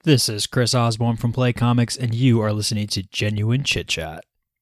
This is Chris Osborne from Play Comics, and you are listening to Genuine Chit Chat.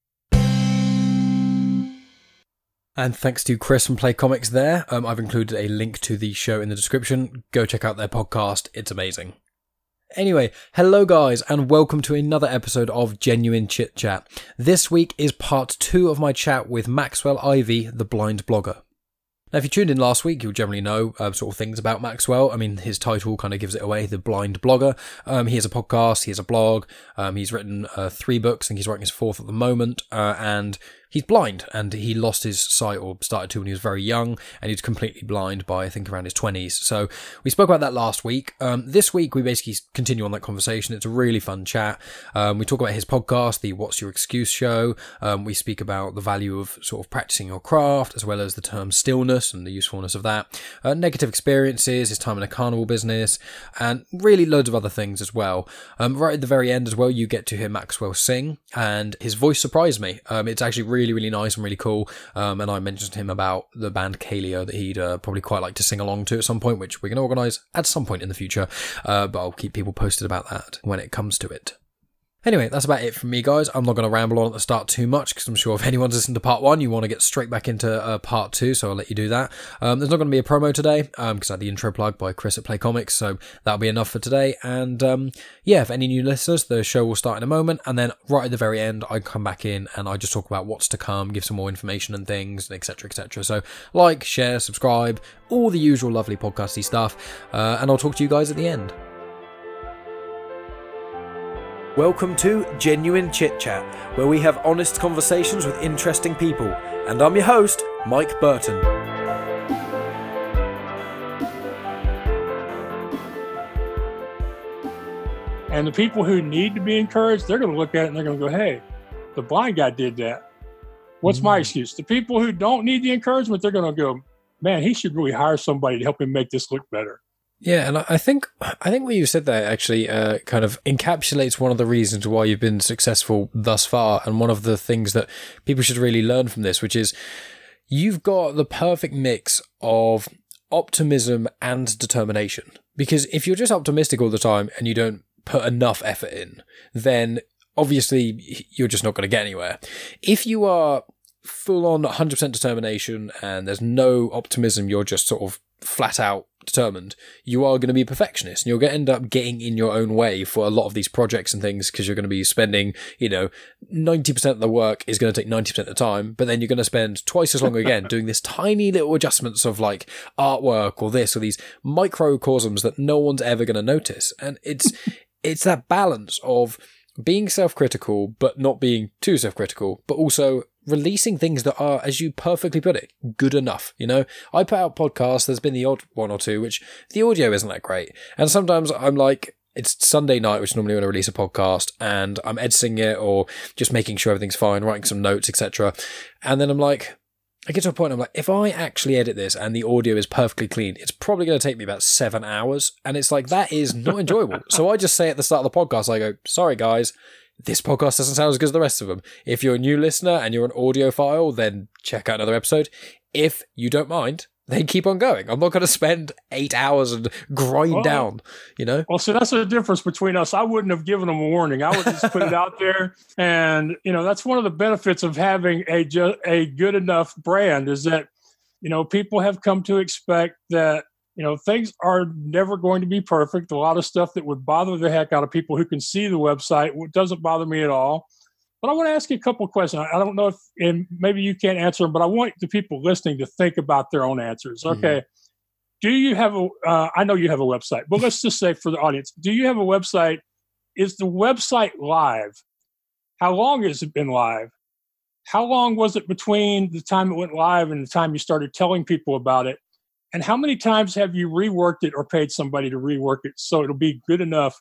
And thanks to Chris from Play Comics there. I've included a link to the show in the description. Go check out their podcast. It's amazing. Anyway, hello guys, and welcome to another episode of Genuine Chit Chat. This week is part 2 of my chat with Maxwell Ivy, the blind blogger. Now, if you tuned in last week, you'll generally know sort of things about Maxwell. I mean, his title kind of gives it away, the blind blogger. He has a podcast, he has a blog, he's written 3 books, I think he's writing his 4th at the moment, and he's blind, and he lost his sight, or started to when he was very young, and he's completely blind by, I think, around his 20s. So we spoke about that last week. This week, we basically continue on that conversation. It's a really fun chat. We talk about his podcast, the What's Your Excuse show. We speak about the value of sort of practicing your craft, as well as the term stillness and the usefulness of that. Negative experiences, his time in a carnival business, and really loads of other things as well. Right at the very end as well, you get to hear Maxwell sing, and his voice surprised me. It's actually really nice and really cool. And I mentioned to him about the band Kaleo that he'd probably quite like to sing along to at some point, which we're going to organise at some point in the future. But I'll keep people posted about that when it comes to it. Anyway, that's about it from me, guys. I'm not going to ramble on at the start too much, because I'm sure if anyone's listened to part 1, you want to get straight back into part 2, so I'll let you do that. There's not going to be a promo today, because I had the intro plug by Chris at Play Comics, so that'll be enough for today. And yeah, for any new listeners, the show will start in a moment, and then right at the very end, I come back in and I just talk about what's to come, give some more information and things, etc, etc. So like, share, subscribe, all the usual lovely podcasty stuff, and I'll talk to you guys at the end. Welcome to Genuine Chit Chat, where we have honest conversations with interesting people. And I'm your host, Mike Burton. And the people who need to be encouraged, they're going to look at it and they're going to go, hey, the blind guy did that. What's my excuse? The people who don't need the encouragement, they're going to go, man, he should really hire somebody to help him make this look better. Yeah, and I think what you said there actually kind of encapsulates one of the reasons why you've been successful thus far, and one of the things that people should really learn from this, which is you've got the perfect mix of optimism and determination. Because if you're just optimistic all the time and you don't put enough effort in, then obviously you're just not going to get anywhere. If you are full on 100% determination and there's no optimism, you're just sort of flat out determined, you are going to be a perfectionist, and you're going to end up getting in your own way for a lot of these projects and things, because you're going to be spending, 90% of the work is going to take 90% of the time, but then you're going to spend twice as long again doing this tiny little adjustments of like artwork or this or these microcosms that no one's ever going to notice. And it's that balance of being self-critical but not being too self-critical, but also releasing things that are, as you perfectly put it, good enough. I put out podcasts, there's been the odd one or two which the audio isn't that great, and sometimes I'm like, it's Sunday night, which is normally when I release a podcast, and I'm editing it or just making sure everything's fine, writing some notes, etc. And then I'm like, I get to a point, I'm like, if I actually edit this and the audio is perfectly clean, it's probably going to take me about 7 hours. And it's like, that is not enjoyable. So I just say at the start of the podcast, I go, sorry guys, this podcast doesn't sound as good as the rest of them. If you're a new listener and you're an audiophile, then check out another episode. If you don't mind, then keep on going. I'm not going to spend 8 hours and grind down, Well, so that's the difference between us. I wouldn't have given them a warning. I would just put it out there. And, that's one of the benefits of having a good enough brand, is that, people have come to expect that, things are never going to be perfect. A lot of stuff that would bother the heck out of people who can see the website doesn't bother me at all. But I want to ask you a couple of questions. I don't know if, and maybe you can't answer them, but I want the people listening to think about their own answers. Okay. Mm-hmm. Do you have I know you have a website, but let's just say for the audience, do you have a website? Is the website live? How long has it been live? How long was it between the time it went live and the time you started telling people about it? And how many times have you reworked it or paid somebody to rework it so it'll be good enough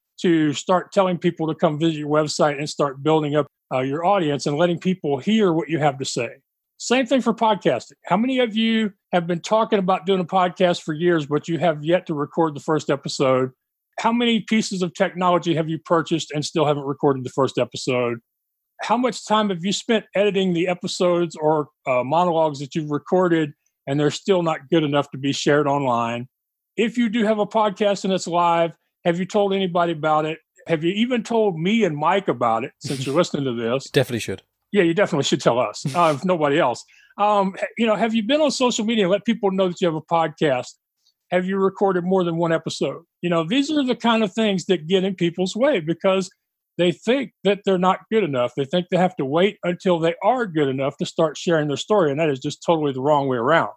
to start telling people to come visit your website and start building up your audience and letting people hear what you have to say? Same thing for podcasting. How many of you have been talking about doing a podcast for years, but you have yet to record the first episode? How many pieces of technology have you purchased and still haven't recorded the first episode? How much time have you spent editing the episodes or monologues that you've recorded and they're still not good enough to be shared online? If you do have a podcast and it's live, Have you told anybody about it? Have you even told me and Mike about it since you're listening to this? Definitely should. Yeah, you definitely should tell us, if nobody else. Have you been on social media and let people know that you have a podcast? Have you recorded more than one episode? These are the kind of things that get in people's way because they think that they're not good enough. They think they have to wait until they are good enough to start sharing their story. And that is just totally the wrong way around.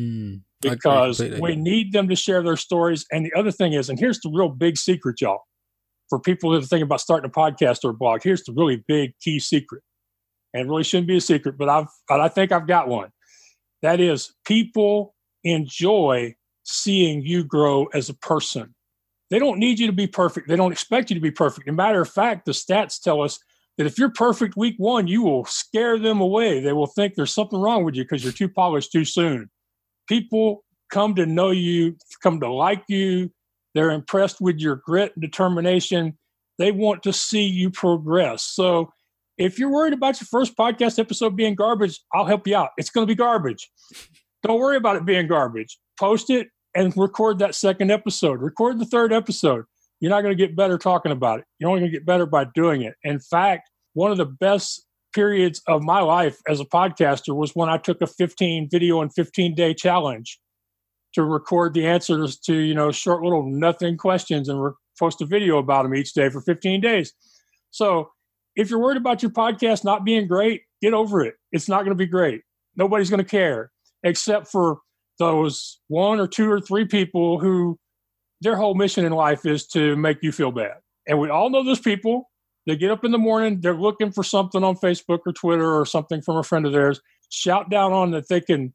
Because we need them to share their stories. And the other thing is, and here's the real big secret, y'all, for people that are thinking about starting a podcast or a blog, here's the really big key secret. And it really shouldn't be a secret, but I think I've got one. That is, people enjoy seeing you grow as a person. They don't need you to be perfect. They don't expect you to be perfect. As a matter of fact, the stats tell us that if you're perfect week one, you will scare them away. They will think there's something wrong with you because you're too polished too soon. People come to know you, come to like you. They're impressed with your grit and determination. They want to see you progress. So if you're worried about your first podcast episode being garbage, I'll help you out. It's going to be garbage. Don't worry about it being garbage. Post it and record that second episode. Record the third episode. You're not going to get better talking about it. You're only going to get better by doing it. In fact, one of the best periods of my life as a podcaster was when I took a 15 video and 15-day challenge to record the answers to, short little nothing questions and post a video about them each day for 15 days. So if you're worried about your podcast not being great, get over it. It's not going to be great. Nobody's going to care except for those one or two or three people who their whole mission in life is to make you feel bad. And we all know those people. They get up in the morning, they're looking for something on Facebook or Twitter or something from a friend of theirs, shout down on that they can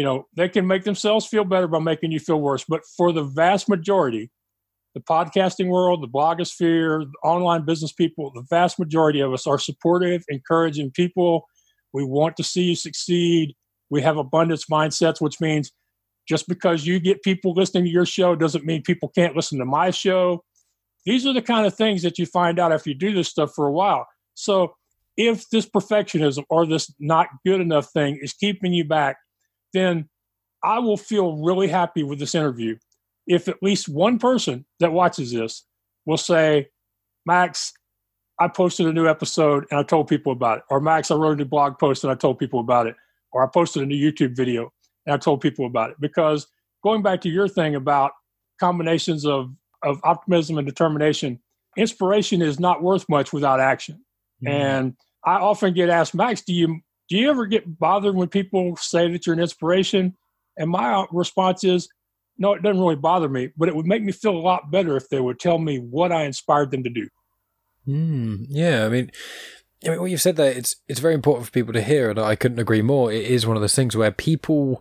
make themselves feel better by making you feel worse. But for the vast majority, the podcasting world, the blogosphere, the online business people, the vast majority of us are supportive, encouraging people. We want to see you succeed. We have abundance mindsets, which means just because you get people listening to your show doesn't mean people can't listen to my show. These are the kind of things that you find out after you do this stuff for a while. So if this perfectionism or this not good enough thing is keeping you back, then I will feel really happy with this interview if at least one person that watches this will say, Max, I posted a new episode and I told people about it. Or Max, I wrote a new blog post and I told people about it. Or I posted a new YouTube video and I told people about it. Because going back to your thing about combinations of optimism and determination, inspiration is not worth much without action. Mm-hmm. And I often get asked, Max, do you ever get bothered when people say that you're an inspiration? And my response is, no, it doesn't really bother me, but it would make me feel a lot better if they would tell me what I inspired them to do. Yeah, I mean, what you've said there, it's very important for people to hear, and I couldn't agree more. It is one of those things where people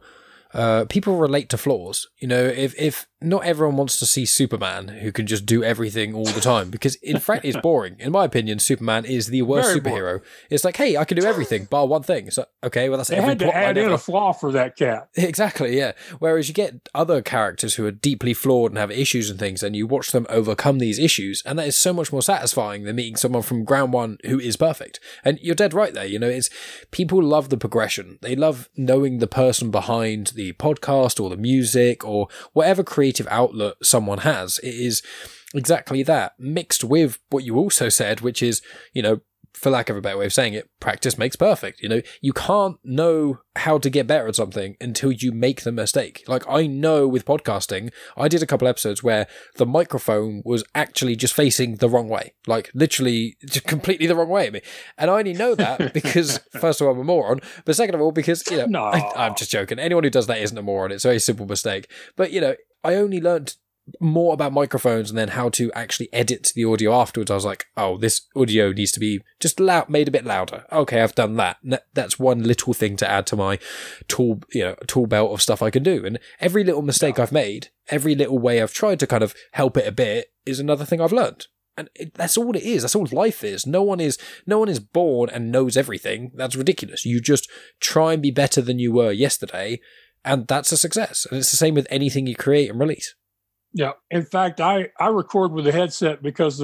relate to flaws. If not everyone wants to see Superman who can just do everything all the time, because in fact it's boring. In my opinion, Superman is the worst superhero. Boring. It's like, hey, I can do everything bar one thing. So okay, well that's they had to add in a flaw for that cat. Exactly, yeah. Whereas you get other characters who are deeply flawed and have issues and things, and you watch them overcome these issues, and that is so much more satisfying than meeting someone from ground one who is perfect. And you're dead right there. It's people love the progression. They love knowing the person behind the podcast or the music or whatever creative outlet someone has. It is exactly that, mixed with what you also said, which is, for lack of a better way of saying it, practice makes perfect. You can't know how to get better at something until you make the mistake. Like I know with podcasting, I did a couple episodes where the microphone was actually just facing the wrong way, like literally just completely the wrong way at me. And I only know that because first of all, I'm a moron, but second of all, because, no. I'm just joking. Anyone who does that isn't a moron. It's a very simple mistake. But, I only learned more about microphones and then how to actually edit the audio afterwards. I was like, oh, this audio needs to be just made a bit louder. Okay, I've done that. That's one little thing to add to my tool belt of stuff I can do. And every little mistake I've made, every little way I've tried to kind of help it a bit is another thing I've learned. And that's all it is. That's all life is. No one is born and knows everything. That's ridiculous. You just try and be better than you were yesterday, and that's a success. And it's the same with anything you create and release. Yeah. In fact, I record with a headset because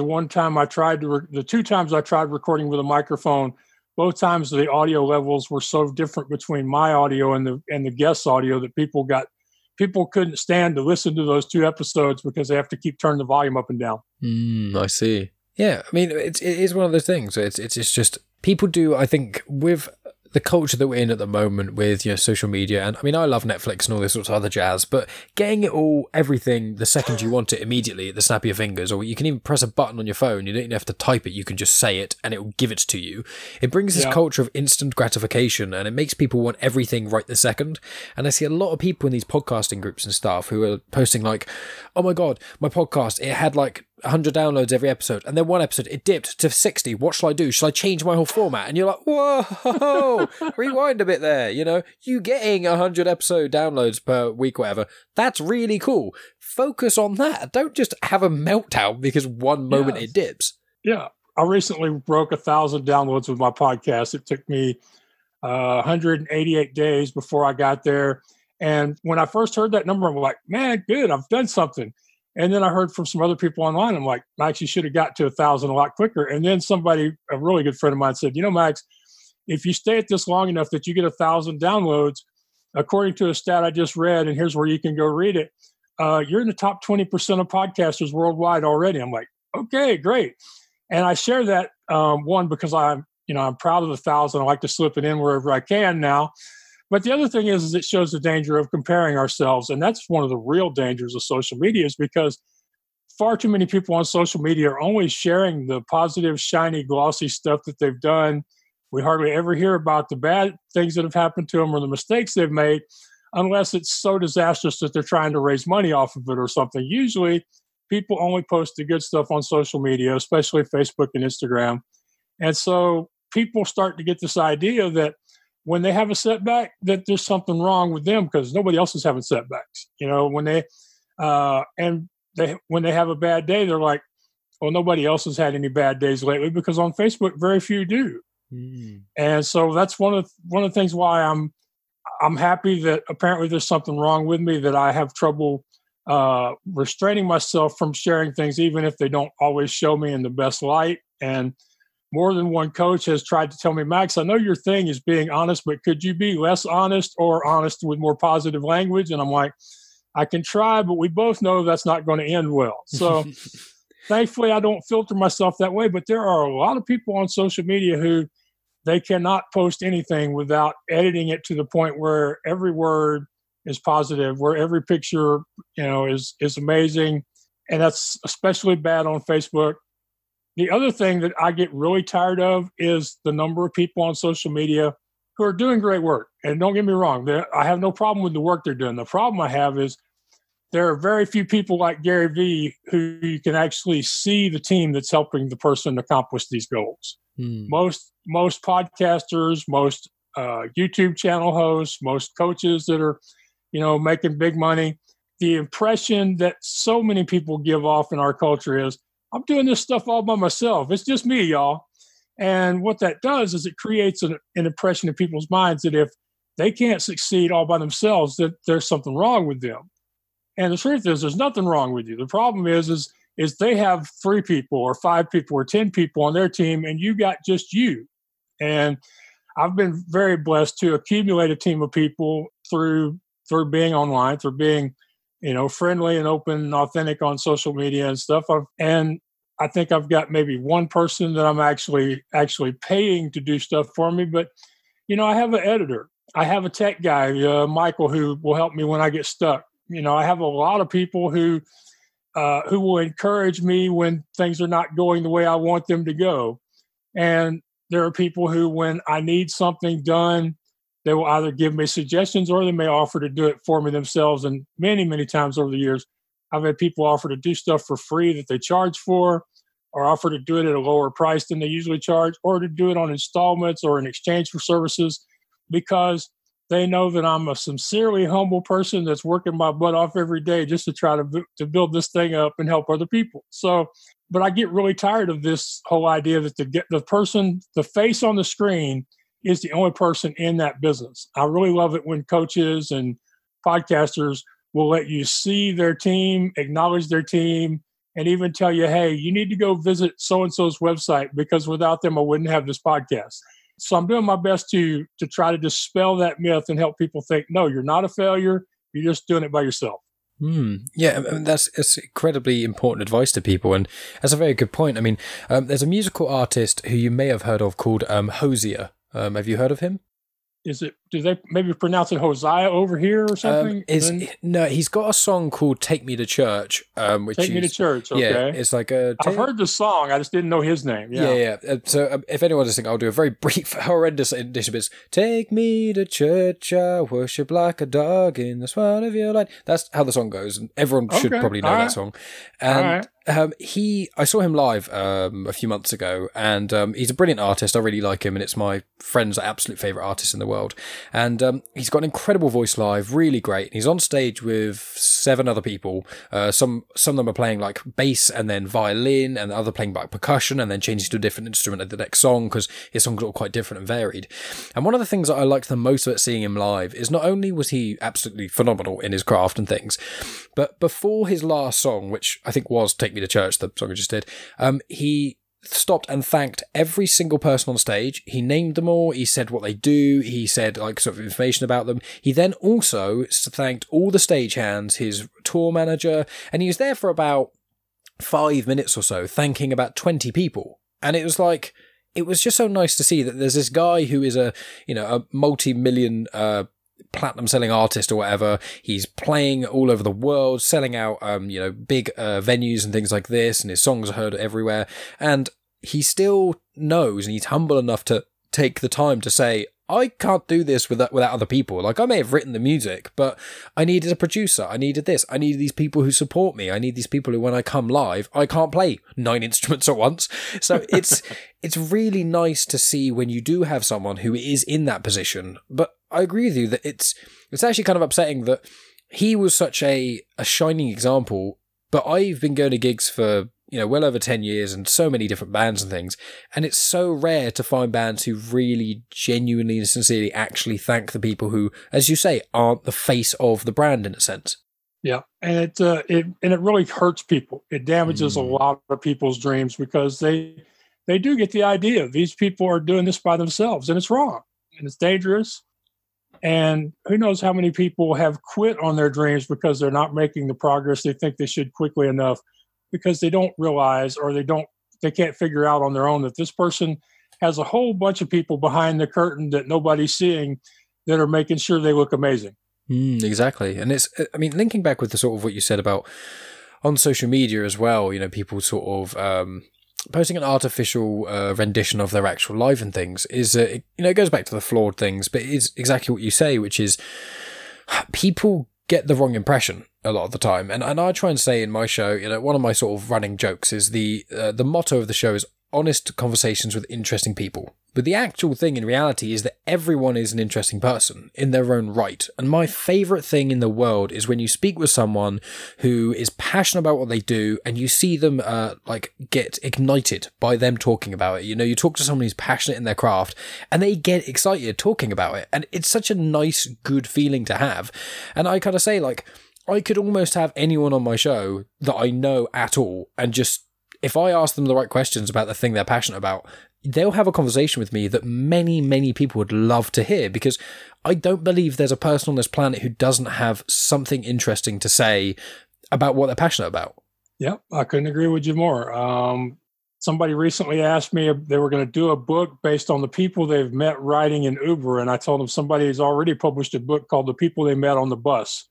the two times I tried recording with a microphone, both times the audio levels were so different between my audio and the guest's audio that people got people couldn't stand to listen to those 2 episodes because they have to keep turning the volume up and down. I see. Yeah, I mean, it is one of those things. It's just people do. I think with the culture that we're in at the moment with social media, and I mean, I love Netflix and all this sorts of other jazz, but getting it all, everything, the second you want it immediately at the snap of your fingers, or you can even press a button on your phone. You don't even have to type it. You can just say it and it will give it to you. It brings this culture of instant gratification, and it makes people want everything right this second. And I see a lot of people in these podcasting groups and stuff who are posting like, oh my God, my podcast, it had like 100 downloads every episode, and then one episode it dipped to 60. What shall I do? Shall I change my whole format? And you're like, whoa, rewind a bit there. You getting 100 episode downloads per week, whatever. That's really cool. Focus on that. Don't just have a meltdown because one moment it dips. Yeah, I recently broke 1,000 downloads with my podcast. It took me 188 days before I got there. And when I first heard that number, I'm like, man, good, I've done something. And then I heard from some other people online. I'm like, Max, you should have got to 1,000 a lot quicker. And then somebody, a really good friend of mine, said, Max, if you stay at this long enough that you get 1,000 downloads, according to a stat I just read, and here's where you can go read it, you're in the top 20% of podcasters worldwide already. I'm like, okay, great. And I share that one because I'm proud of the 1,000. I like to slip it in wherever I can now. But the other thing is it shows the danger of comparing ourselves. And that's one of the real dangers of social media, is because far too many people on social media are only sharing the positive, shiny, glossy stuff that they've done. We hardly ever hear about the bad things that have happened to them or the mistakes they've made, unless it's so disastrous that they're trying to raise money off of it or something. Usually, people only post the good stuff on social media, especially Facebook and Instagram. And so people start to get this idea that when they have a setback, that there's something wrong with them because nobody else is having setbacks. When they have a bad day, they're like, well, nobody else has had any bad days lately, because on Facebook, very few do. And so that's one of the things why I'm happy that apparently there's something wrong with me, that I have trouble restraining myself from sharing things, even if they don't always show me in the best light. And more than one coach has tried to tell me, Max, I know your thing is being honest, but could you be less honest or honest with more positive language? And I'm like, I can try, but we both know that's not going to end well. So thankfully, I don't filter myself that way. But there are a lot of people on social media who they cannot post anything without editing it to the point where every word is positive, where every picture, is amazing. And that's especially bad on Facebook. The other thing that I get really tired of is the number of people on social media who are doing great work. And don't get me wrong, I have no problem with the work they're doing. The problem I have is there are very few people like Gary Vee who you can actually see the team that's helping the person accomplish these goals. Most podcasters, most YouTube channel hosts, most coaches that are, making big money, the impression that so many people give off in our culture is, I'm doing this stuff all by myself. It's just me, y'all. And what that does is it creates an impression in people's minds that if they can't succeed all by themselves, that there's something wrong with them. And the truth is, there's nothing wrong with you. The problem is they have 3 people or 5 people or 10 people on their team, and you got just you. And I've been very blessed to accumulate a team of people through being online, through being friendly and open and authentic on social media and stuff. And I think I've got maybe one person that I'm actually paying to do stuff for me. But, I have an editor. I have a tech guy, Michael, who will help me when I get stuck. I have a lot of people who will encourage me when things are not going the way I want them to go. And there are people who, when I need something done, they will either give me suggestions or they may offer to do it for me themselves. And many, many times over the years, I've had people offer to do stuff for free that they charge for, or offer to do it at a lower price than they usually charge, or to do it on installments or in exchange for services, because they know that I'm a sincerely humble person that's working my butt off every day just to try to build this thing up and help other people. So, but I get really tired of this whole idea that the face on the screen is the only person in that business. I really love it when coaches and podcasters will let you see their team, acknowledge their team, and even tell you, hey, you need to go visit so-and-so's website because without them, I wouldn't have this podcast. So I'm doing my best to try to dispel that myth and help people think, no, you're not a failure. You're just doing it by yourself. Yeah, I mean, that's incredibly important advice to people, and that's a very good point. I mean, there's a musical artist who you may have heard of called Hosier. Have you heard of him? Do they maybe pronounce it Hosea over here or something? No, he's got a song called "Take Me to Church," which Take Me to Church. Okay, yeah, it's like I've heard the song. I just didn't know his name. Yeah. So if anyone's listening, I'll do a very brief, horrendous edition. It's "Take me to church, I worship like a dog in the swine of your light." That's how the song goes, and everyone should probably know that song. And I saw him live a few months ago, and he's a brilliant artist. I really like him, and it's my friend's absolute favorite artist in the world. And he's got an incredible voice live, really great. He's on stage with 7 other people. Some of them are playing like bass and then violin, and the other playing like percussion, and then changing to a different instrument at the next song, because his songs are all quite different and varied. And one of the things that I liked the most about seeing him live is not only was he absolutely phenomenal in his craft and things, but before his last song, which I think was "Take Me to Church," the song I just did, he stopped and thanked every single person on stage. He named them all. He said what they do. He said like sort of information about them. He then also thanked all the stagehands, his tour manager, and he was there for about 5 minutes or so, thanking about 20 people. And it was like, it was just so nice to see that there's this guy who is a multi-million platinum selling artist or whatever. He's playing all over the world, selling out big venues and things like this, and his songs are heard everywhere, and he still knows, and he's humble enough to take the time to say, I can't do this without other people. Like, I may have written the music, but I needed a producer. I needed this. I needed these people who support me. I need these people who, when I come live, I can't play 9 instruments at once. So it's really nice to see when you do have someone who is in that position. But I agree with you that it's actually kind of upsetting that he was such a shining example, but I've been going to gigs for well over 10 years and so many different bands and things. And it's so rare to find bands who really genuinely and sincerely actually thank the people who, as you say, aren't the face of the brand in a sense. Yeah. And it really hurts people. It damages a lot of people's dreams, because they do get the idea these people are doing this by themselves, and it's wrong and it's dangerous. And who knows how many people have quit on their dreams because they're not making the progress they think they should quickly enough, because they don't realize, or they can't figure out on their own that this person has a whole bunch of people behind the curtain that nobody's seeing that are making sure they look amazing. Exactly. And linking back with the sort of what you said about on social media as well, people sort of posting an artificial rendition of their actual life and things is, it goes back to the flawed things, but it is exactly what you say, which is people get the wrong impression a lot of the time. And I try and say in my show, one of my sort of running jokes is the motto of the show is honest conversations with interesting people. But the actual thing in reality is that everyone is an interesting person in their own right. And my favourite thing in the world is when you speak with someone who is passionate about what they do, and you see them get ignited by them talking about it. You talk to someone who's passionate in their craft and they get excited talking about it. And it's such a nice, good feeling to have. And I kind of say, like, I could almost have anyone on my show that I know at all, and just, if I ask them the right questions about the thing they're passionate about, they'll have a conversation with me that many, many people would love to hear, because I don't believe there's a person on this planet who doesn't have something interesting to say about what they're passionate about. Yep, I couldn't agree with you more. Somebody recently asked me if they were going to do a book based on the people they've met riding in Uber, and I told them somebody has already published a book called The People They Met on the Bus.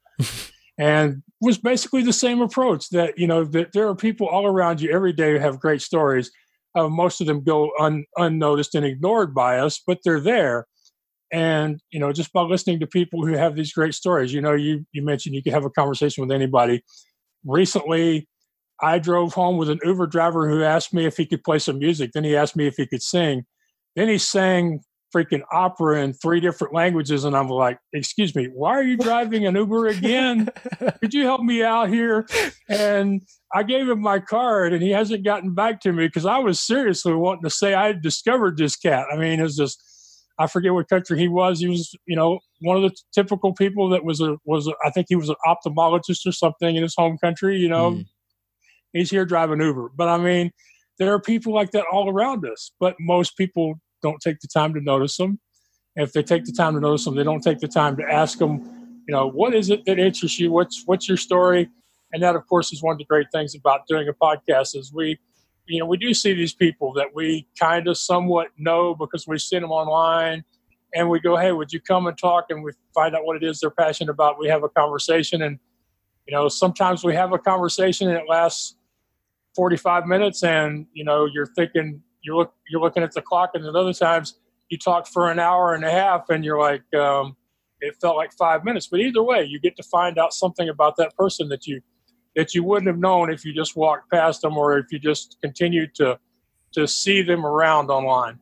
And was basically the same approach that, that there are people all around you every day who have great stories. Most of them go unnoticed and ignored by us, but they're there. And, just by listening to people who have these great stories, you mentioned you could have a conversation with anybody. Recently, I drove home with an Uber driver who asked me if he could play some music. Then he asked me if he could sing. Then he sang freaking opera in 3 different languages. And I'm like, excuse me, why are you driving an Uber again? Could you help me out here? And I gave him my card, and he hasn't gotten back to me, because I was seriously wanting to say I had discovered this cat. I mean, it's just, I forget what country he was. He was, one of the typical people that was I think he was an ophthalmologist or something in his home country, He's here driving Uber. But I mean, there are people like that all around us, but most people don't take the time to notice them. If they take the time to notice them, they don't take the time to ask them what is it that interests you? What's your story? And that, of course, is one of the great things about doing a podcast is we do see these people that we kind of somewhat know because we've seen them online, and we go, hey, would you come and talk? And we find out what it is they're passionate about. We have a conversation, and sometimes we have a conversation and it lasts 45 minutes, and you're thinking you're looking at the clock, and then other times you talk for an hour and a half, and you're like, it felt like 5 minutes. But either way, you get to find out something about that person that you wouldn't have known if you just walked past them or if you just continued to see them around online.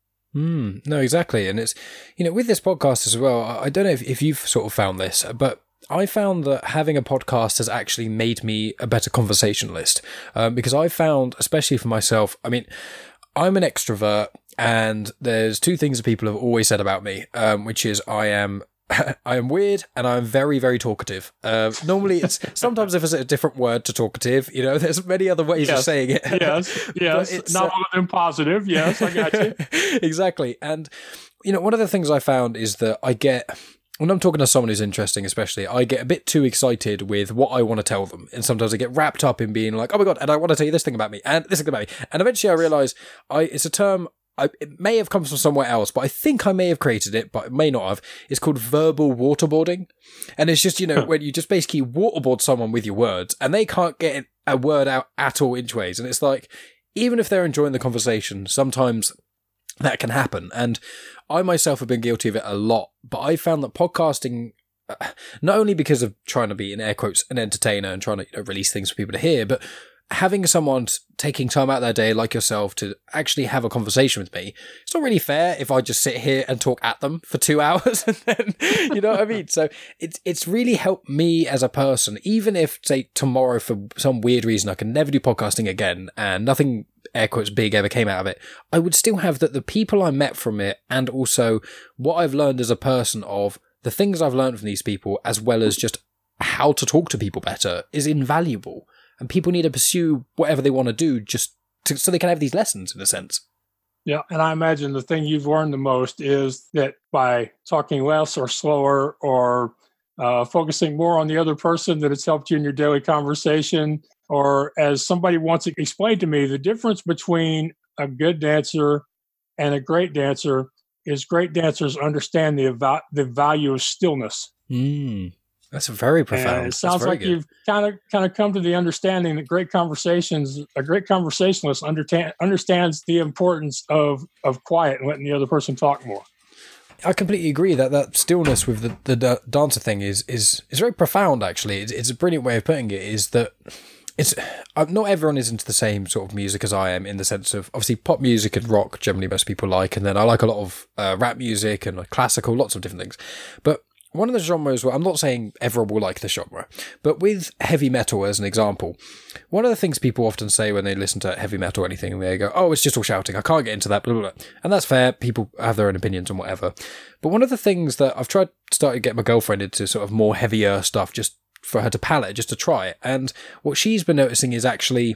No, exactly. And it's, with this podcast as well, I don't know if you've sort of found this, but I found that having a podcast has actually made me a better conversationalist, because I found, especially for myself, I mean, I'm an extrovert, and there's two things that people have always said about me, which is I am weird and I'm very, very talkative. Normally it's sometimes if it's a different word to talkative, there's many other ways of saying it. Yes. It's not all of them positive. Yes, I got you. Exactly. And, one of the things I found is that when I'm talking to someone who's interesting, especially, I get a bit too excited with what I want to tell them. And sometimes I get wrapped up in being like, oh my God, and I want to tell you this thing about me and this thing about me. And eventually I realize it's a term, it may have come from somewhere else, but I think I may have created it, but it may not have. It's called verbal waterboarding. And it's just, when you just basically waterboard someone with your words and they can't get a word out at all inchways. And it's like, even if they're enjoying the conversation, sometimes that can happen. And I myself have been guilty of it a lot, but I found that podcasting, not only because of trying to be, in air quotes, an entertainer and trying to release things for people to hear, but having someone taking time out of their day like yourself to actually have a conversation with me, it's not really fair if I just sit here and talk at them for 2 hours and then, you know what I mean? So it's really helped me as a person, even if, say, tomorrow for some weird reason I can never do podcasting again and nothing, air quotes, big ever came out of it, I would still have the people I met from it and also what I've learned as a person of the things I've learned from these people, as well as just how to talk to people better, is invaluable. And people need to pursue whatever they want to do so they can have these lessons, in a sense. Yeah, and I imagine the thing you've learned the most is that by talking less or slower or focusing more on the other person, that it's helped you in your daily conversation. Or as somebody once explained to me, the difference between a good dancer and a great dancer is great dancers understand the value of stillness. That's very profound. And it sounds like you've kind of come to the understanding that a great conversationalist understands the importance of quiet and letting the other person talk more. I completely agree that stillness with the dancer thing is very profound, actually. It's a brilliant way of putting it, is that it's not everyone is into the same sort of music as I am, in the sense of, obviously, pop music and rock generally most people like, and then I like a lot of rap music and classical, lots of different things. But one of the genres where I'm not saying everyone will like the genre, but with heavy metal as an example, one of the things people often say when they listen to heavy metal or anything, they go, oh, it's just all shouting, I can't get into that, blah, blah, blah. And that's fair. People have their own opinions and whatever. But one of the things that I've started to get my girlfriend into sort of more heavier stuff, just for her to palate, just to try it. And what she's been noticing is actually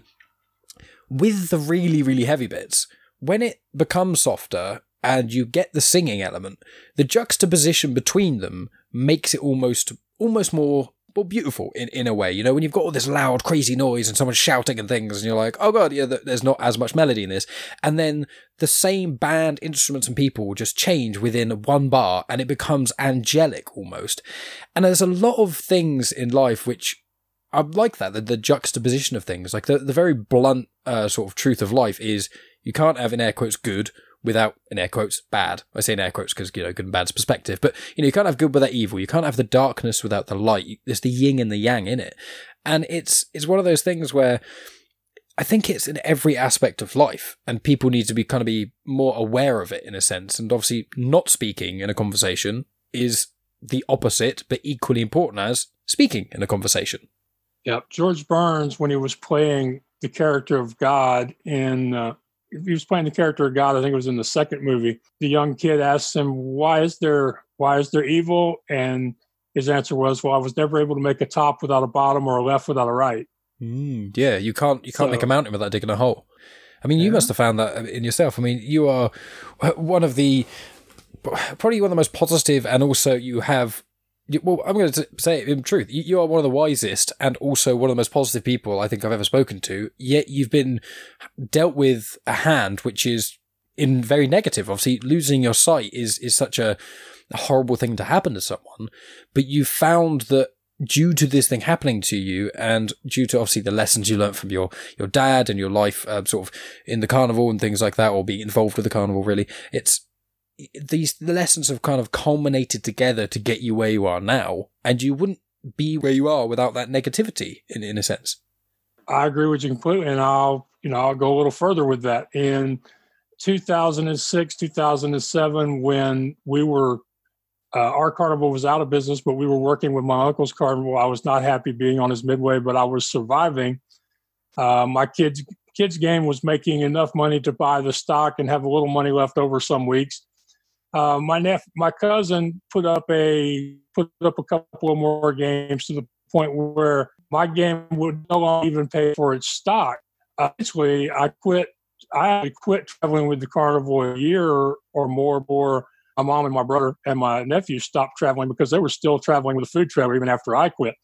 with the really, really heavy bits, when it becomes softer and you get the singing element, the juxtaposition between them makes it almost more beautiful in a way. When you've got all this loud, crazy noise and someone's shouting and things, and you're like, oh God, yeah, there's not as much melody in this. And then the same band, instruments and people just change within one bar and it becomes angelic almost. And there's a lot of things in life which I like that, the juxtaposition of things. Like the very blunt sort of truth of life is you can't have, in air quotes, good without, in air quotes, bad. I say in air quotes because, good and bad's perspective. But, you can't have good without evil. You can't have the darkness without the light. There's the yin and the yang in it. And it's one of those things where I think it's in every aspect of life, and people need to be more aware of it in a sense. And obviously not speaking in a conversation is the opposite, but equally important as speaking in a conversation. Yeah. George Burns, when he was playing the character of God he was playing the character of God, I think it was in the second movie. The young kid asked him, why is there evil? And his answer was, well, I was never able to make a top without a bottom or a left without a right. Yeah, you can't make a mountain without digging a hole. I mean, you must have found that in yourself. I mean, you are probably one of the most positive, and also you have Well, I'm going to say it in truth. You are one of the wisest and also one of the most positive people I think I've ever spoken to. Yet you've been dealt with a hand which is in very negative. Obviously, losing your sight is such a horrible thing to happen to someone. But you found that due to this thing happening to you, and due to obviously the lessons you learned from your dad and your life, sort of in the carnival and things like that, or being involved with the carnival, really, the lessons have kind of culminated together to get you where you are now, and you wouldn't be where you are without that negativity in a sense. I agree with you completely, and I'll go a little further with that. In 2006, 2007, when we were our carnival was out of business, but we were working with my uncle's carnival. I was not happy being on his midway, but I was surviving. My kids game was making enough money to buy the stock and have a little money left over some weeks. My cousin put up a couple of more games to the point where my game would no longer even pay for its stock. Eventually, I quit traveling with the carnival a year or more before my mom and my brother and my nephew stopped traveling because they were still traveling with a food trailer even after I quit.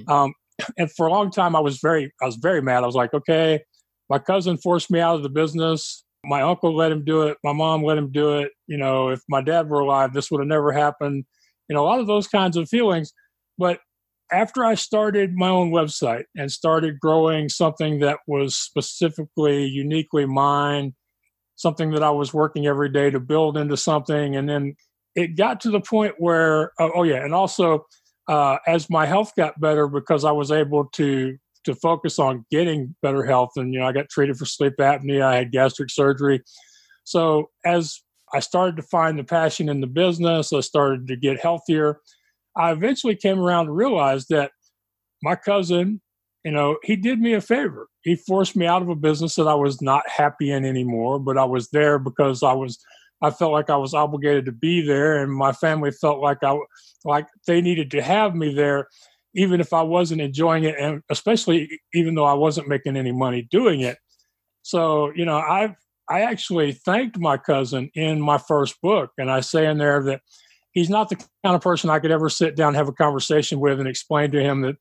And for a long time, I was very mad. I was like, okay, my cousin forced me out of the business. My uncle let him do it. My mom let him do it. If my dad were alive, this would have never happened. A lot of those kinds of feelings. But after I started my own website and started growing something that was specifically, uniquely mine, something that I was working every day to build into something, and then it got to the point where, and also as my health got better because I was able to focus on getting better health. And, I got treated for sleep apnea. I had gastric surgery. So as I started to find the passion in the business, I started to get healthier. I eventually came around to realize that my cousin, he did me a favor. He forced me out of a business that I was not happy in anymore, but I was there because I felt like I was obligated to be there. And my family felt like they needed to have me there, even if I wasn't enjoying it, and especially even though I wasn't making any money doing it. So, I actually thanked my cousin in my first book. And I say in there that he's not the kind of person I could ever sit down and have a conversation with and explain to him that,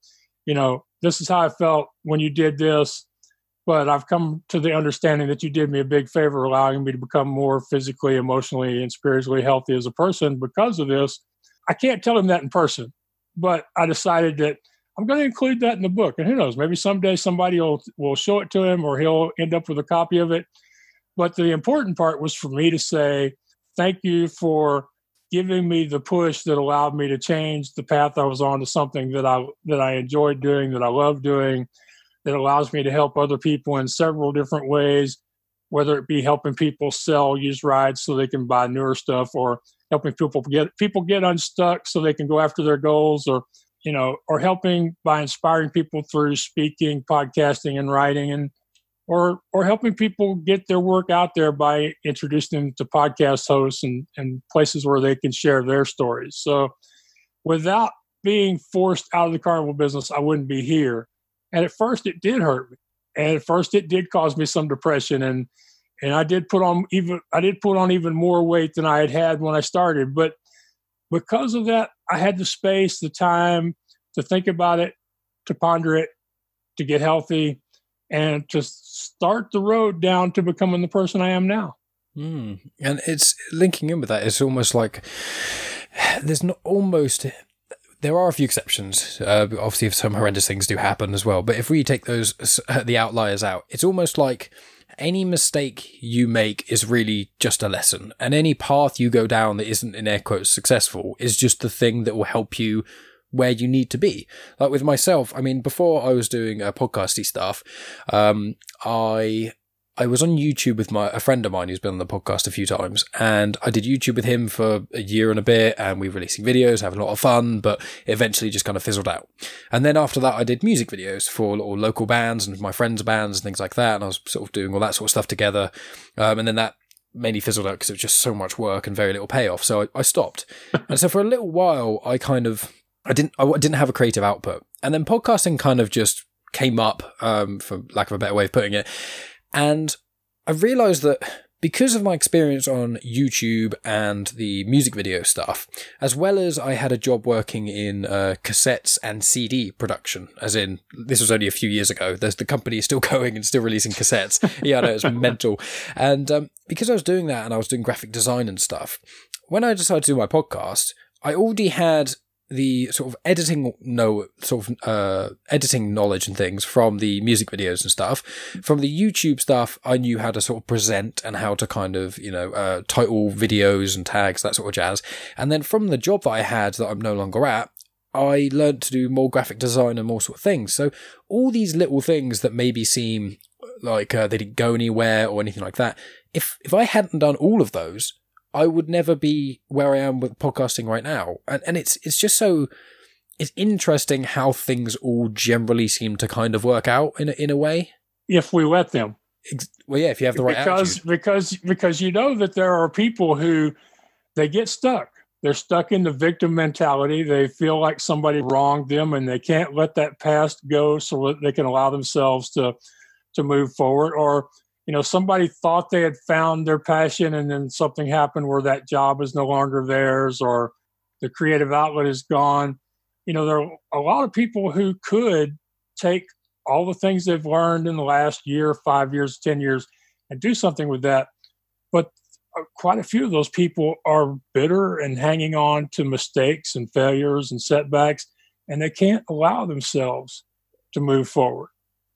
this is how I felt when you did this. But I've come to the understanding that you did me a big favor, allowing me to become more physically, emotionally, and spiritually healthy as a person because of this. I can't tell him that in person. But I decided that I'm going to include that in the book. And who knows, maybe someday somebody will show it to him or he'll end up with a copy of it. But the important part was for me to say, thank you for giving me the push that allowed me to change the path I was on to something that I enjoyed doing, that I love doing, that allows me to help other people in several different ways, whether it be helping people sell used rides so they can buy newer stuff, or helping people get unstuck so they can go after their goals, or helping by inspiring people through speaking, podcasting, and writing, or helping people get their work out there by introducing them to podcast hosts and places where they can share their stories. So without being forced out of the carnival business, I wouldn't be here. And at first it did hurt me. And at first it did cause me some depression, and I did put on even more weight than I had when I started. But because of that, I had the space, the time to think about it, to ponder it, to get healthy, and to start the road down to becoming the person I am now. And it's linking in with that. It's almost like there are a few exceptions. Obviously, if some horrendous things do happen as well. But if we take the outliers out, it's almost like any mistake you make is really just a lesson. And any path you go down that isn't, in air quotes, successful is just the thing that will help you where you need to be. Like with myself, I mean, before I was doing podcasty stuff, I was on YouTube with a friend of mine who's been on the podcast a few times, and I did YouTube with him for a year and a bit, and we were releasing videos, having a lot of fun, but it eventually just kind of fizzled out. And then after that, I did music videos for little local bands and my friends' bands and things like that, and I was sort of doing all that sort of stuff together. And then that mainly fizzled out because it was just so much work and very little payoff, so I stopped. And so for a little while, I didn't have a creative output. And then podcasting kind of just came up, for lack of a better way of putting it. And I realized that because of my experience on YouTube and the music video stuff, as well as I had a job working in cassettes and CD production, as in, this was only a few years ago. The company is still going and still releasing cassettes. Yeah, I know, it's mental. And because I was doing that and I was doing graphic design and stuff, when I decided to do my podcast, I already had the sort of editing knowledge and things from the music videos and stuff. From the YouTube stuff, I knew how to sort of present and how to kind of, title videos and tags, that sort of jazz. And then from the job that I had that I'm no longer at, I learned to do more graphic design and more sort of things. So all these little things that maybe seem like they didn't go anywhere or anything like that, if I hadn't done all of those, I would never be where I am with podcasting right now. And it's just so, it's interesting how things all generally seem to kind of work out in a way. If we let them. Well, yeah, if you have the right attitude. Because you know that there are people who, they get stuck. They're stuck in the victim mentality. They feel like somebody wronged them and they can't let that past go so that they can allow themselves to move forward. Or, somebody thought they had found their passion and then something happened where that job is no longer theirs or the creative outlet is gone. There are a lot of people who could take all the things they've learned in the last year, 5 years, 10 years, and do something with that. But quite a few of those people are bitter and hanging on to mistakes and failures and setbacks, and they can't allow themselves to move forward.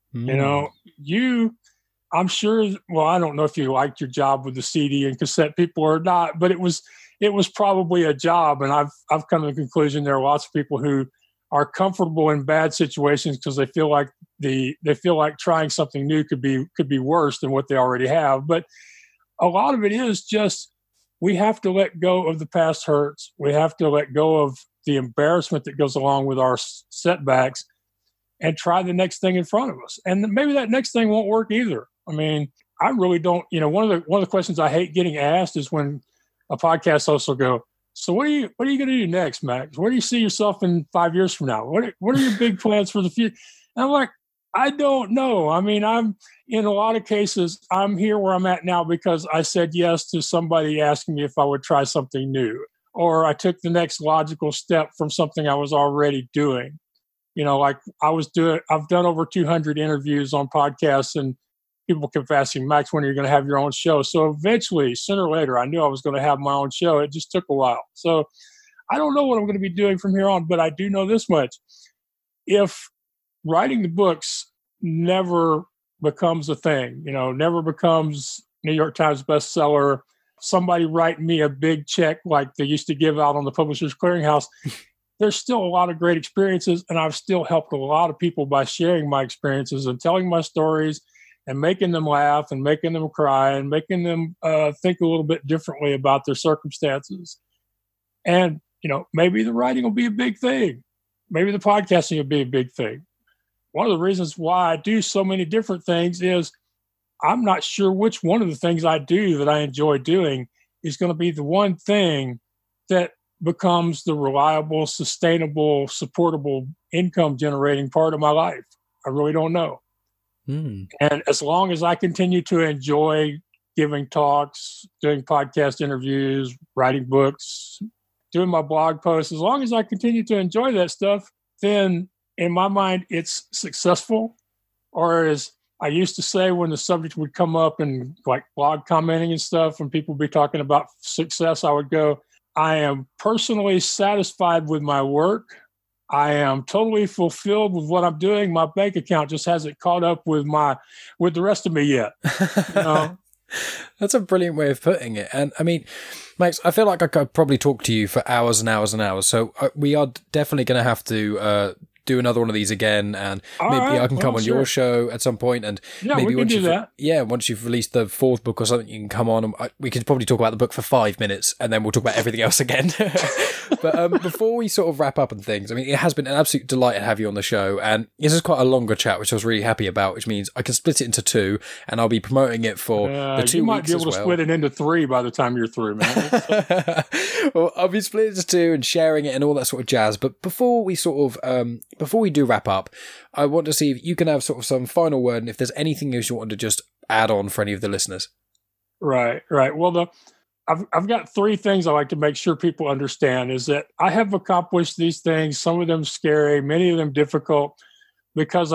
I'm sure, well, I don't know if you liked your job with the CD and cassette people or not, but it was probably a job. And I've come to the conclusion there are lots of people who are comfortable in bad situations because they feel like trying something new could be worse than what they already have. But a lot of it is just, we have to let go of the past hurts. We have to let go of the embarrassment that goes along with our setbacks and try the next thing in front of us. And maybe that next thing won't work either. I mean, I really don't, one of the questions I hate getting asked is when a podcast host will go, so what are you going to do next, Max? Where do you see yourself in 5 years from now? What are your big plans for the future? And I'm like, I don't know. I mean, in a lot of cases, I'm here where I'm at now because I said yes to somebody asking me if I would try something new, or I took the next logical step from something I was already doing. Like I've done over 200 interviews on podcasts, and people kept asking, Max, when are you going to have your own show? So eventually, sooner or later, I knew I was going to have my own show. It just took a while. So I don't know what I'm going to be doing from here on, but I do know this much. If writing the books never becomes a thing, never becomes New York Times bestseller, somebody write me a big check like they used to give out on the Publishers Clearinghouse, there's still a lot of great experiences, and I've still helped a lot of people by sharing my experiences and telling my stories and making them laugh and making them cry and making them think a little bit differently about their circumstances. And, maybe the writing will be a big thing. Maybe the podcasting will be a big thing. One of the reasons why I do so many different things is I'm not sure which one of the things I do that I enjoy doing is going to be the one thing that becomes the reliable, sustainable, supportable income generating part of my life. I really don't know. And as long as I continue to enjoy giving talks, doing podcast interviews, writing books, doing my blog posts, as long as I continue to enjoy that stuff, then in my mind, it's successful. Or as I used to say when the subject would come up and like blog commenting and stuff, when people would be talking about success, I would go, I am personally satisfied with my work. I am totally fulfilled with what I'm doing. My bank account just hasn't caught up with the rest of me yet. That's a brilliant way of putting it. And I mean, Max, I feel like I could probably talk to you for hours and hours and hours. So we are definitely going to have to do another one of these again, and maybe I can come on your show at some point, and maybe we can do that. Once you've released the fourth book or something, you can come on and we could probably talk about the book for 5 minutes, and then we'll talk about everything else again. But before we sort of wrap up and things, I mean, it has been an absolute delight to have you on the show, and this is quite a longer chat, which I was really happy about, which means I can split it into 2, and I'll be promoting it for the 2 weeks. You might be able to split it into 3 by the time you're through, man. Well, I'll be splitting it into 2 and sharing it and all that sort of jazz. But before we before we do wrap up, I want to see if you can have sort of some final word, and if there's anything else you want to just add on for any of the listeners. Right. Well, I've got three things I like to make sure people understand is that I have accomplished these things, some of them scary, many of them difficult, because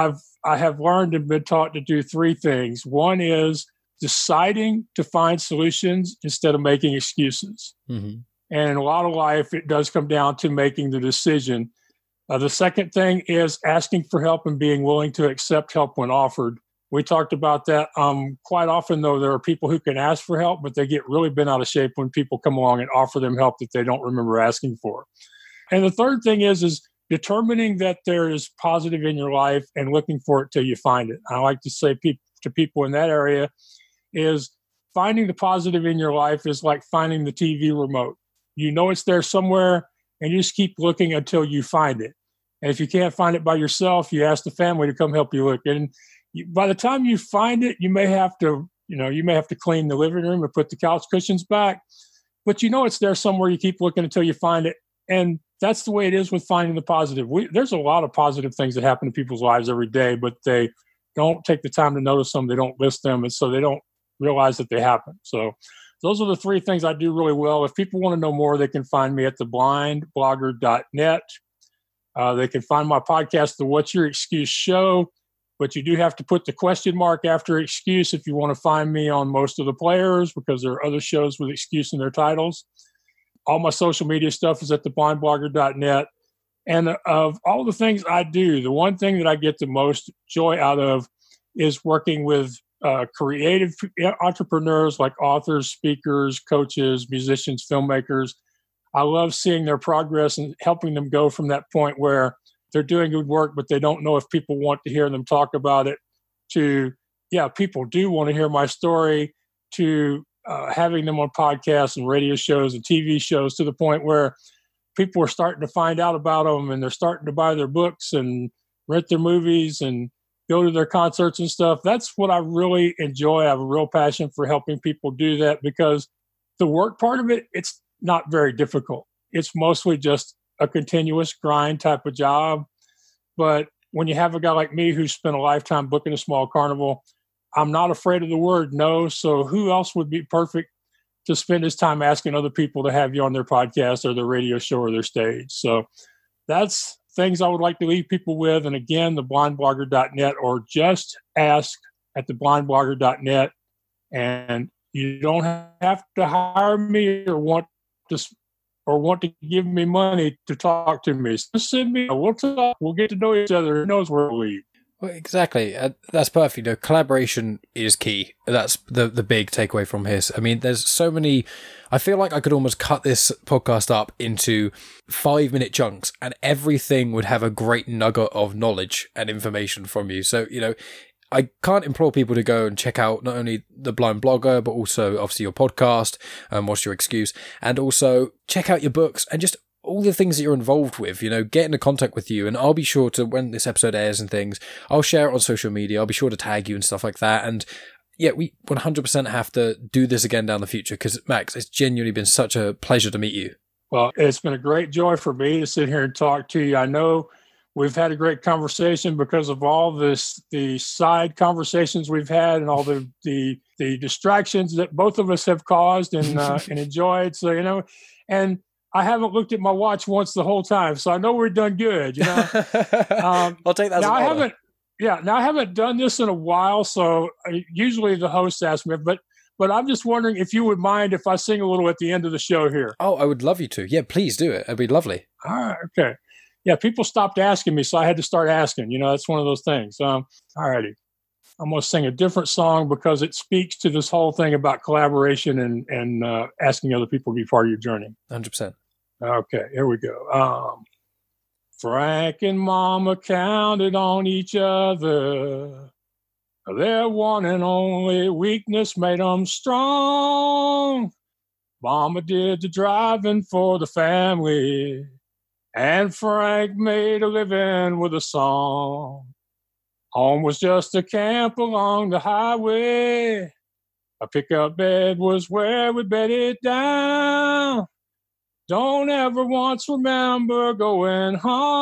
I have learned and been taught to do three things. One is deciding to find solutions instead of making excuses. Mm-hmm. And in a lot of life, it does come down to making the decision. The second thing is asking for help and being willing to accept help when offered. We talked about that quite often, though. There are people who can ask for help, but they get really bent out of shape when people come along and offer them help that they don't remember asking for. And the third thing is determining that there is positive in your life and looking for it till you find it. I like to say to people in that area is finding the positive in your life is like finding the TV remote. You know it's there somewhere, and you just keep looking until you find it. And if you can't find it by yourself, you ask the family to come help you look. And by the time you find it, you may have to clean the living room and put the couch cushions back, but you know it's there somewhere. You keep looking until you find it. And that's the way it is with finding the positive. There's a lot of positive things that happen in people's lives every day, but they don't take the time to notice them. They don't list them. And so they don't realize that they happen. So those are the three things I do really well. If people want to know more, they can find me at theblindblogger.net. They can find my podcast, The What's Your Excuse Show, but you do have to put the question mark after excuse if you want to find me on most of the players, because there are other shows with excuse in their titles. All my social media stuff is at theblindblogger.net. And of all the things I do, the one thing that I get the most joy out of is working with creative entrepreneurs like authors, speakers, coaches, musicians, filmmakers. I love seeing their progress and helping them go from that point where they're doing good work, but they don't know if people want to hear them talk about it, to, yeah, people do want to hear my story, to having them on podcasts and radio shows and TV shows, to the point where people are starting to find out about them and they're starting to buy their books and rent their movies and go to their concerts and stuff. That's what I really enjoy. I have a real passion for helping people do that, because the work part of it, it's not very difficult. It's mostly just a continuous grind type of job. But when you have a guy like me who spent a lifetime booking a small carnival, I'm not afraid of the word no. So who else would be perfect to spend his time asking other people to have you on their podcast or their radio show or their stage? So that's things I would like to leave people with. And again, theblindblogger.net, or just ask at theblindblogger.net. And you don't have to hire me or want to give me money to talk to me. Just send me, we'll talk, we'll get to know each other. Who knows where we'll lead. Well, exactly. That's perfect. You know, collaboration is key. That's the big takeaway from here. I mean, there's so many. I feel like I could almost cut this podcast up into 5-minute chunks, and everything would have a great nugget of knowledge and information from you. So, you know, I can't implore people to go and check out not only The Blind Blogger, but also obviously your podcast, What's Your Excuse, and also check out your books and just all the things that you're involved with, you know, get into contact with you. And I'll be sure to, when this episode airs and things, I'll share it on social media. I'll be sure to tag you and stuff like that. And yeah, we 100% have to do this again down the future, because Max, it's genuinely been such a pleasure to meet you. Well, it's been a great joy for me to sit here and talk to you. I know we've had a great conversation because of all the side conversations we've had and all the distractions that both of us have caused and enjoyed. So, you know, and I haven't looked at my watch once the whole time, so I know we're done good. You know, I'll take that. Now I haven't done this in a while, so usually the host asks me, but I'm just wondering if you would mind if I sing a little at the end of the show here. Oh, I would love you to. Yeah, please do it. It'd be lovely. All right. Okay. Yeah, people stopped asking me, so I had to start asking. You know, that's one of those things. All righty. I'm going to sing a different song because it speaks to this whole thing about collaboration and asking other people to be part of your journey. 100%. Okay, here we go. Frank and Mama counted on each other. Their one and only weakness made them strong. Mama did the driving for the family, and Frank made a living with a song. Home was just a camp along the highway. A pickup bed was where we bedded down. Don't ever once remember going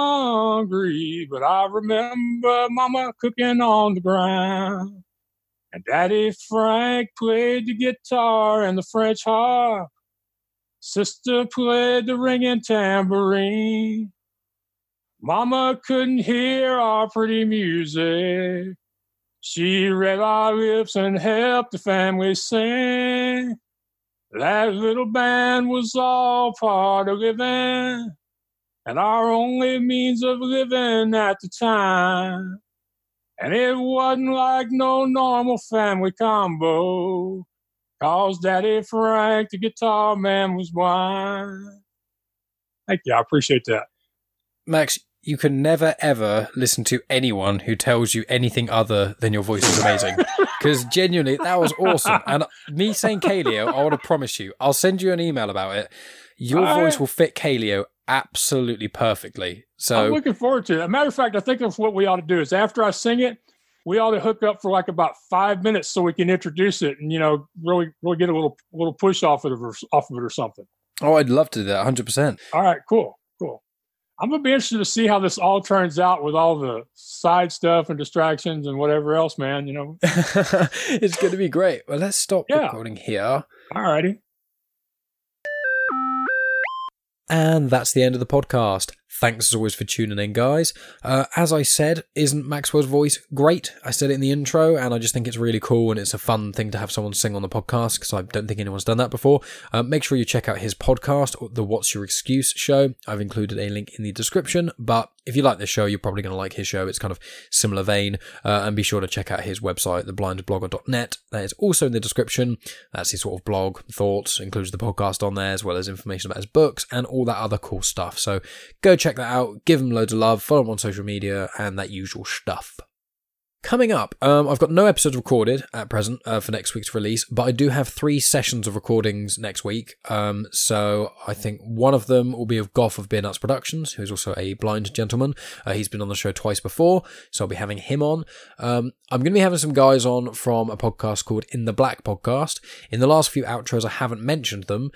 hungry, but I remember Mama cooking on the ground. And Daddy Frank played the guitar and the French harp. Sister played the ringing tambourine. Mama couldn't hear our pretty music. She read our lips and helped the family sing. That little band was all part of living, and our only means of living at the time. And it wasn't like no normal family combo, 'cause Daddy Frank, the guitar man, was blind. Thank you. I appreciate that. Max, you can never, ever listen to anyone who tells you anything other than your voice is amazing. Because genuinely, that was awesome. And me saying Kaleo, I want to promise you, I'll send you an email about it. Your voice will fit Kaleo absolutely perfectly. So I'm looking forward to it. As a matter of fact, I think that's what we ought to do is after I sing it, we ought to hook up for like about 5 minutes so we can introduce it and, really get a little push off of it or something. Oh, I'd love to do that, 100%. All right, cool. I'm going to be interested to see how this all turns out with all the side stuff and distractions and whatever else, man, It's going to be great. Well, let's stop recording here. All righty. And that's the end of the podcast. Thanks as always for tuning in, guys. As I said, isn't Maxwell's voice great? I said it in the intro, and I just think it's really cool, and it's a fun thing to have someone sing on the podcast, because I don't think anyone's done that before. Make sure you check out his podcast, the What's Your Excuse show. I've included a link in the description, but if you like this show, you're probably going to like his show. It's kind of similar vein, and be sure to check out his website, theblindblogger.net. That is also in the description. That's his sort of blog, thoughts, includes the podcast on there, as well as information about his books, and all that other cool stuff. So go check that out, give him loads of love, follow him on social media, and that usual stuff. Coming up, I've got no episodes recorded at present for next week's release, but I do have 3 sessions of recordings next week. So I think one of them will be of Goff of Beer Nuts Productions, who's also a blind gentleman. He's been on the show twice before, so I'll be having him on. I'm going to be having some guys on from a podcast called In the Black Podcast. In the last few outros, I haven't mentioned them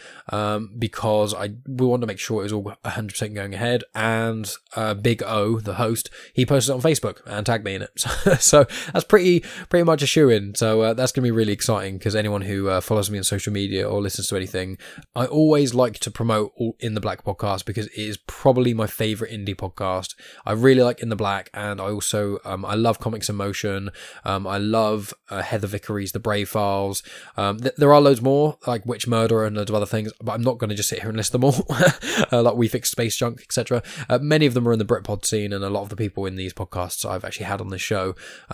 because we wanted to make sure it was all 100% going ahead. And Big O, the host, he posted it on Facebook and tagged me in it. So that's pretty much a shoo-in. So that's going to be really exciting, because anyone who follows me on social media or listens to anything, I always like to promote In the Black Podcast, because it is probably my favourite indie podcast. I really like In the Black, and I also I love Comics in Motion. I love Heather Vickery's The Brave Files. There are loads more, like Witch Murder and loads of other things, but I'm not going to just sit here and list them all. Like We Fix Space Junk, etc. Many of them are in the Britpod scene, and a lot of the people in these podcasts I've actually had on this show.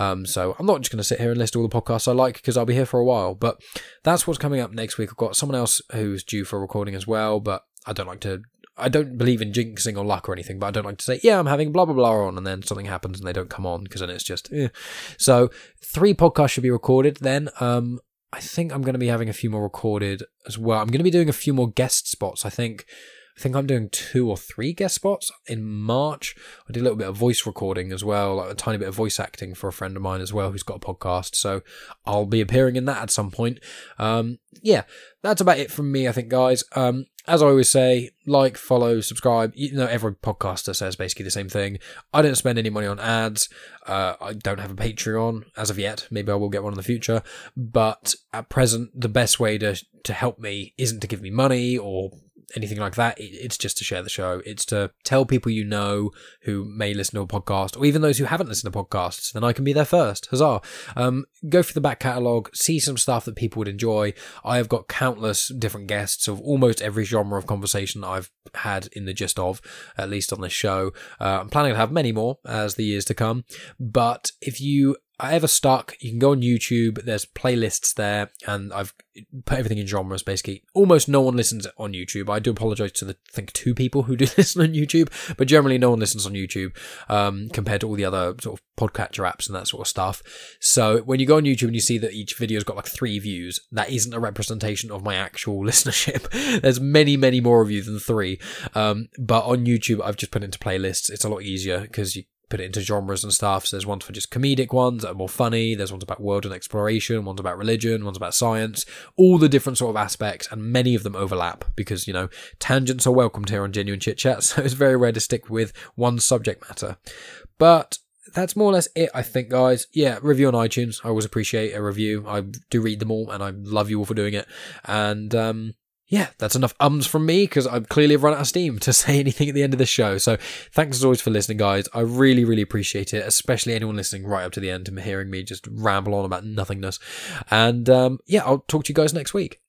So I'm not just going to sit here and list all the podcasts I like, because I'll be here for a while. But that's what's coming up next week. I've got someone else who's due for recording as well, but I don't believe in jinxing or luck or anything, but I don't like to say, yeah, I'm having blah, blah, blah on, and then something happens and they don't come on, because then it's just, So 3 podcasts should be recorded then. I think I'm going to be having a few more recorded as well. I'm going to be doing a few more guest spots. I think I'm doing 2 or 3 guest spots in March. I did a little bit of voice recording as well, like a tiny bit of voice acting for a friend of mine as well who's got a podcast. So I'll be appearing in that at some point. Yeah, that's about it from me, I think, guys. As I always say, like, follow, subscribe. Every podcaster says basically the same thing. I don't spend any money on ads. I don't have a Patreon as of yet. Maybe I will get one in the future. But at present, the best way to help me isn't to give me money or anything like that. It's just to share the show. It's to tell people who may listen to a podcast, or even those who haven't listened to podcasts, then I can be there first. Huzzah. Go through the back catalogue, see some stuff that people would enjoy. I have got countless different guests of almost every genre of conversation that I've had in the gist of, at least on this show. I'm planning to have many more as the years to come, but if you are ever stuck, you can go on YouTube. There's playlists there, and I've put everything in genres, basically. Almost no one listens on YouTube. I do apologise to the, I think, 2 people who do listen on YouTube, but generally no one listens on YouTube compared to all the other sort of podcatcher apps and that sort of stuff. So when you go on YouTube and you see that each video's got like 3 views, that isn't a representation of my actual listenership. There's many, many more of you than 3. But on YouTube, I've just put it into playlists. It's a lot easier because you put it into genres and stuff. So there's ones for just comedic ones that are more funny. There's ones about world and exploration, ones about religion, ones about science, all the different sort of aspects, and many of them overlap because, tangents are welcomed here on Genuine Chit Chat, so it's very rare to stick with one subject matter. But that's more or less it, I think, guys. Yeah, review on iTunes. I always appreciate a review. I do read them all, and I love you all for doing it. And yeah, that's enough from me, because I've clearly run out of steam to say anything at the end of the show. So thanks as always for listening, guys. I really, really appreciate it, especially anyone listening right up to the end and hearing me just ramble on about nothingness. And yeah, I'll talk to you guys next week.